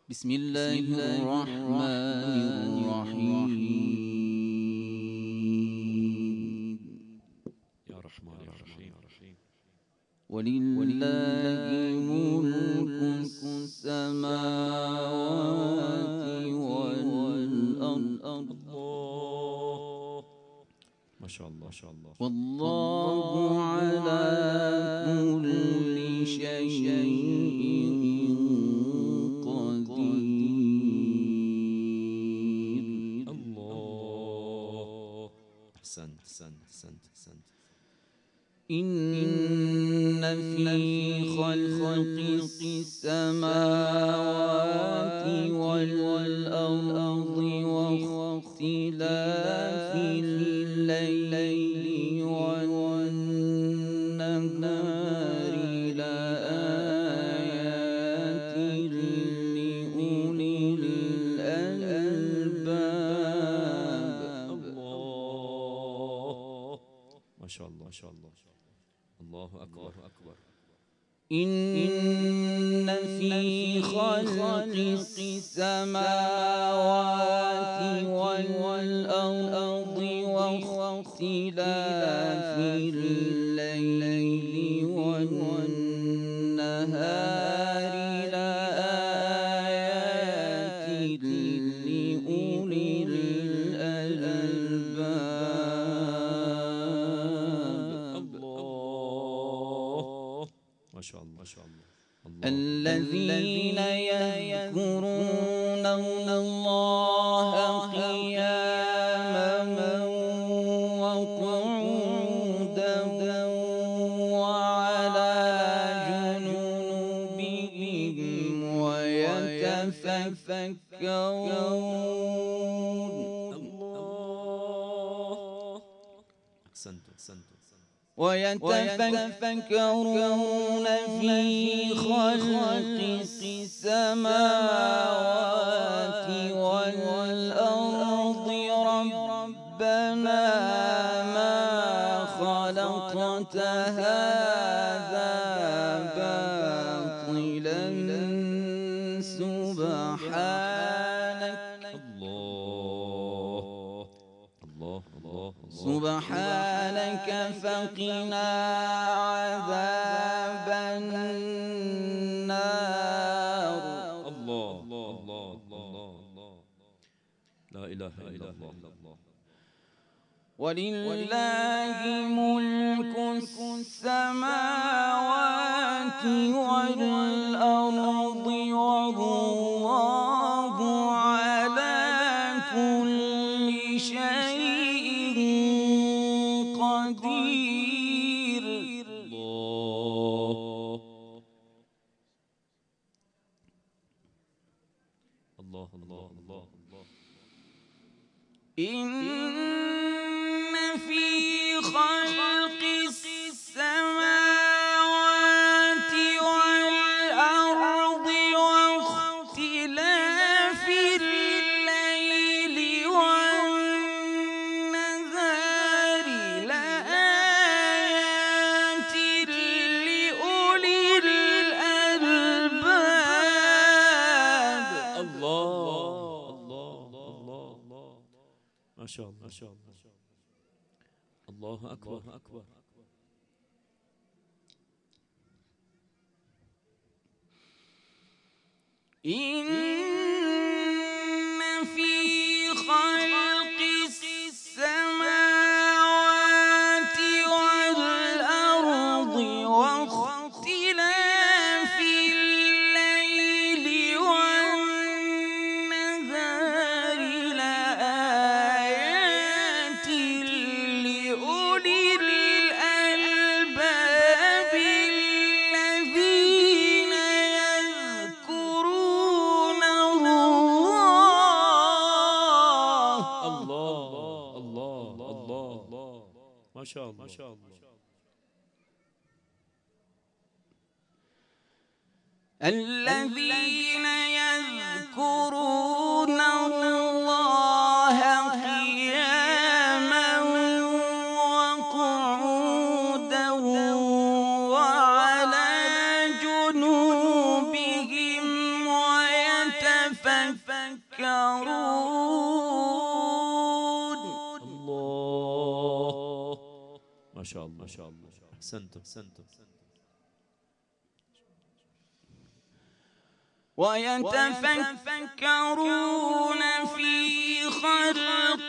بسم الله الرحمن الرحيم. يا رحمن يا رحيم. ولله ملك السماوات والأرض. الله ما شاء الله ما شاء الله. والله على كل شيء قدير. الله أحسنت. إن في خلق السماوات والأرض واختلاف الليل والنهار لآيات لأولي الألباب. الله ما شاء الله الله أكبر. إن في خلق السماوات والأرض واختلاف الليل والنهار لآيات لأولي الألباب. الله ما شاء الله الذين يذكرون الله قياما وقعودا وعلى جنوبهم ويتفكرون في خلق السماوات والأرض ربنا ما خلقت هذا باطلا سبحانك فقنا عذاب النار. الله لا إله إلا الله. ولله ملك السماوات والأرض والله على كل شيء قدير. الله إن في خلق السماوات والأرض واختلاف الليل والنهار لآيات لأولي الألباب. الله ما شاء الله الله أكبر. إن في خلق السماوات والأرض واختلاف الليل والنهار لآيات لأولي الألباب الذين يذكرون الله ما شاء الله الذين يذكرون الله قياما وقعودا وعلى جنوبهم ويتفكرون الله. ما شاء الله ما شاء الله. أحسنتم أحسنتم. ويتفكرون في خلق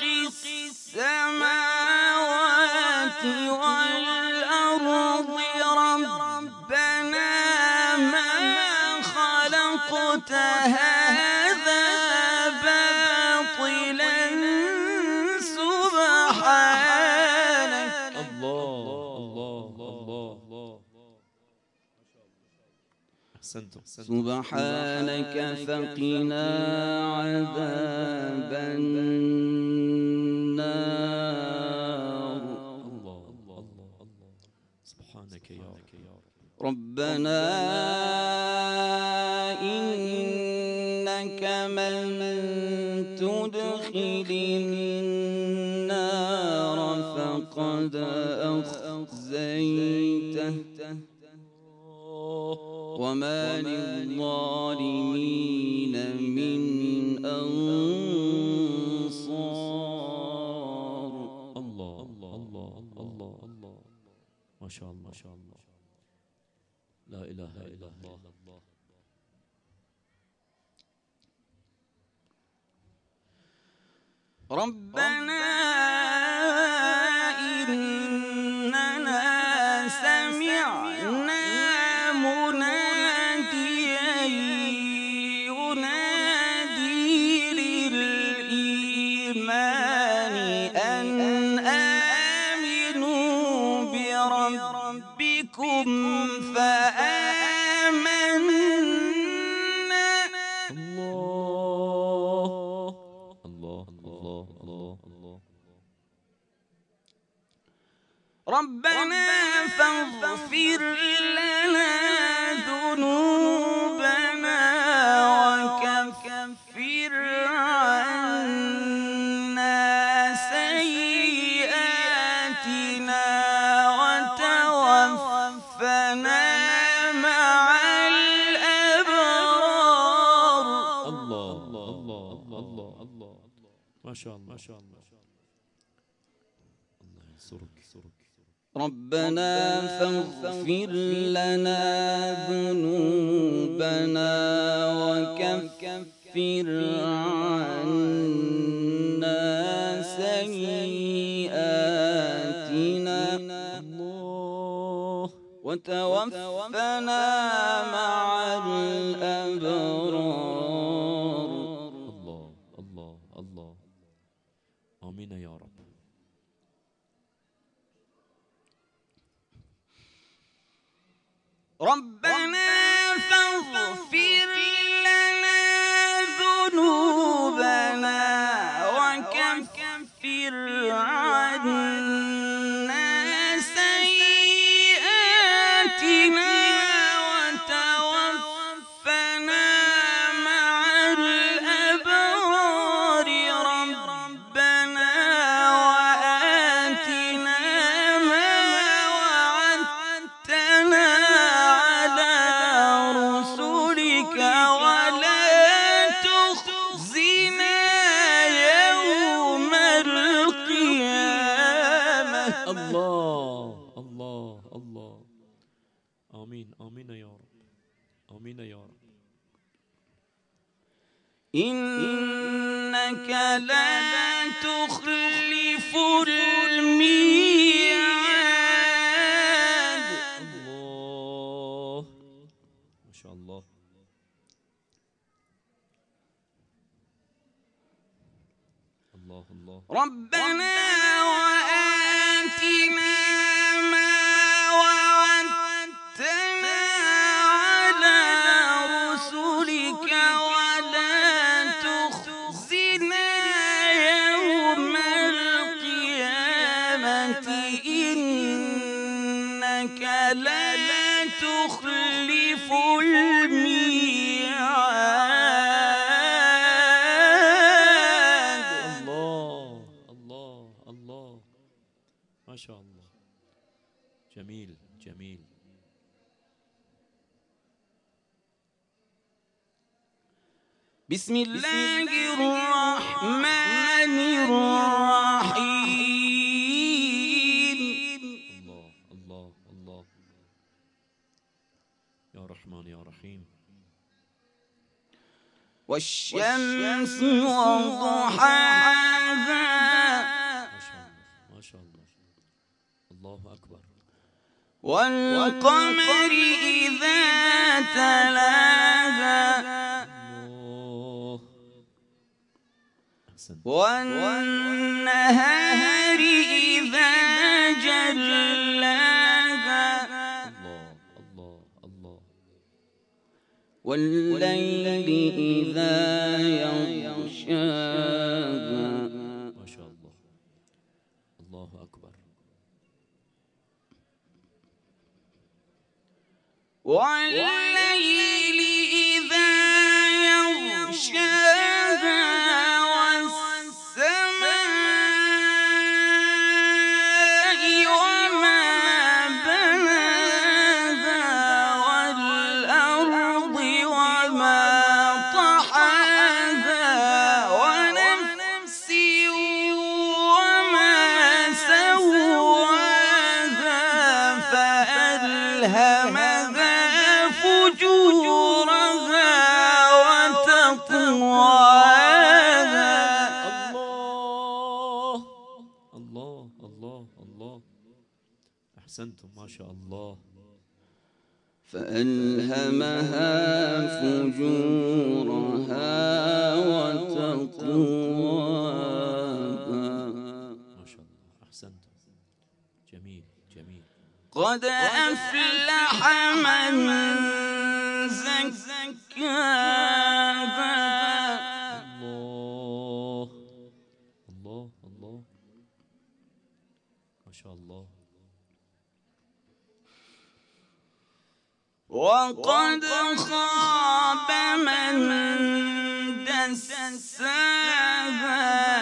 السماوات والأرض ربنا ما خلقت هذا باطلا سبحانك. الله الله الله. أحسنتم. سبحانك فقنا عذاب النار. الله الله الله. سبحانك يا رب. ربنا إنك من تدخل النار فقد أخزيته وما للظالمين من أنصار. الله الله الله الله الله. ما شاء الله ما شاء الله. لا إله إلا الله. ربنا إننا سمعنا مناديا ينادي للإيمان أن آمنوا بربكم فآمنا. الله الله الله الله. ربنا فاغفر لنا ذنوبنا وكفر عنا سيئاتنا وتوفنا مع الأبرار. الله الله الله الله. ما شاء الله ما شاء الله. الله ينصرك. ربنا فاغفر لنا ذنوبنا وكفر عنا سيئاتنا وتوفنا مع الأبرار. الله الله الله. آمين يا رب. ربنا فاغفر لنا ذنوبنا وكفر عنا سيئاتنا وتوفنا مع الأبرار. ربنا وآتنا ما وعدتنا على رسلك ولا تخزنا يوم القيامة. الله الله الله. آمين آمين يا رب. آمين يا رب. إنك لا تخلف الميعاد. الله ما شاء الله. الله الله. ربنا وآتنا ما وعدتنا على رسلك ولا تخزنا يوم القيامة إنك لا تخلف الميعاد. الله الله الله. ما شاء الله. بسم الله الرحمن الرحيم. الله الله الله يا رحمن يا رحيم. والشمس وضحاها. ما شاء الله ما شاء الله. الله أكبر. والقمر إذا تلاها. الله أحسن. والنهار إذا جلاها. الله الله الله. والليل إذا يغشاها. ما شاء الله. الله أكبر. والليل إذا يغشاها. والسماء وما بناها. والأرض وما طحاها. ونفس وما سواها. فألهمها فجورها وتقواها. الله الله الله الله. أحسنتم ما شاء الله. فألهمها فجورها وتقواها. ما شاء الله. أحسنتم. جميل جميل. قد أفلح من زكاها. الله الله الله. ما شاء الله. وقد خاب من دساها.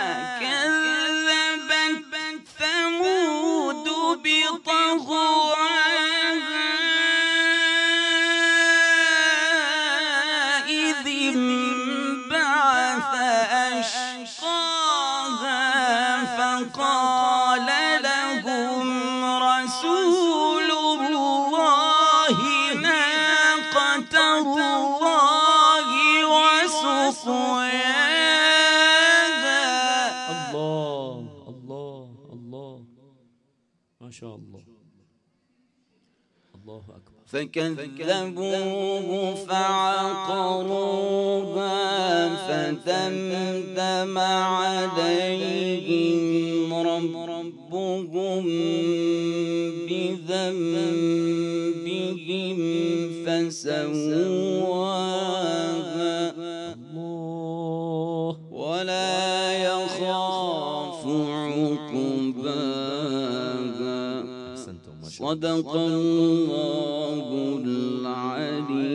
كذبت ثمود بطغواها. إذ انبعث أشقاها. فقال لهم رسول الله ناقة الله وسقياها. الله الله الله. ما شاء الله. الله أكبر. فكذبوه فعقروها. فدمدم عليهم ربهم بذنبهم فسواها. الله. ولا يخاف عقباها. أحسنتم ما شاء الله. صدق الله العلي